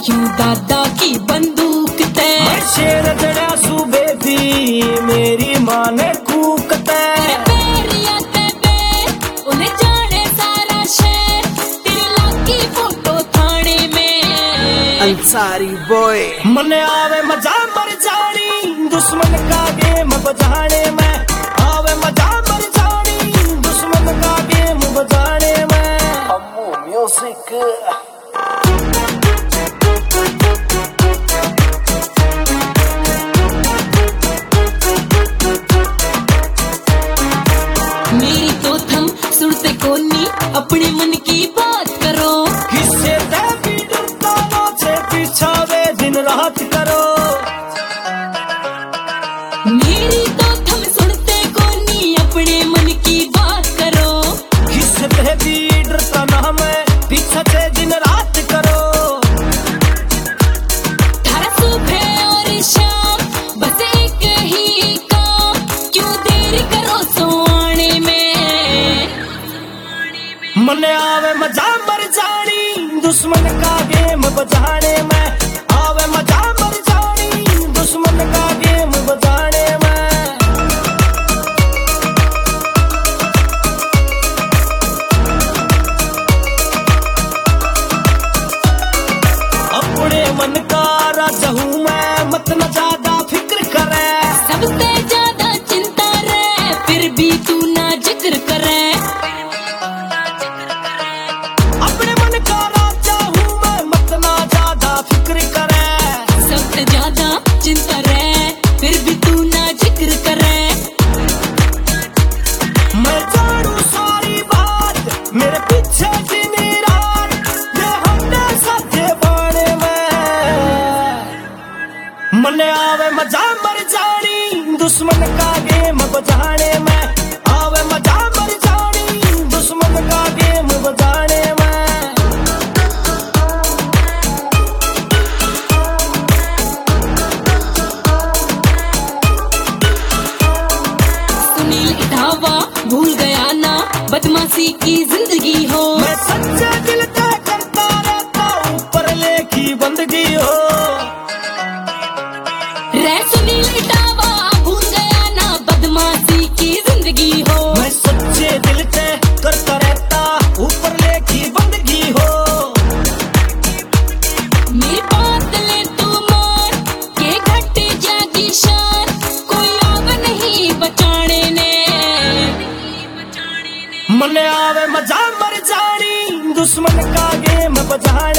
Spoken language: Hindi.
क्यों दादा की बंदूक ते शेर जड़ा सूबे दी मेरी माँ ने कूक ते उन्हें जाने सारा शहर तेरी लाकी फोटो थाने में अंसारी बॉय मने आवे मजा मर जानी दुश्मन का गेम बजाने में आवे मजा मर जानी दुश्मन का गेम बजाने में अम्मू म्यूजिक मेरी तो थम सुनते कोनी अपने मन की बात करो किससे भी डरता ना से पीछावे दिन रात करो मेरी तो थम सुनते कोनी अपने मन की बात करो किससे भी डरता ना मैं पीछा से दिन रात करो थारा सुबह और शाम बस एक ही काम क्यों देर करो सोने में मने आवे मजा मर जानी दुश्मन का गेम बजाने में आवे मजा मर जानी दुश्मन का गेम बजाने में अपने मन का राजा हूँ मैं मत न ज्यादा फिक्र करे सबसे ज्यादा चिंता रे फिर भी तू ना जिक्र करे अपने मन का राजा हूँ मैं मत ना ज्यादा फिक्र करे सबसे ज्यादा चिंता रे फिर भी तू ना जिक्र करे मैं जानू सारी बात मेरे पीछे दिन रात ये हमने साथे बाणे में मने आवे मजा मर जानी दुश्मन का गेम बजाने में आवे मजा मर जानी दुश्मन का गेम बजाने में सुनील इटावा भूल गया ना बदमाशी की जिंदगी हो मैं सच्चे दिल तय करता रहता ऊपर लेखी बंदगी हो रे सुनील इटावा भूल गया ना बदमाशी की जिंदगी हो मैं सच्चे दिल से करता रहता ऊपर लेखी बंदगी हो मेरी बात ले तू मान के घट जागी शान कोई आग नहीं बचाने ने मने आवे मजा मर जानी दुश्मन का गेम बजाने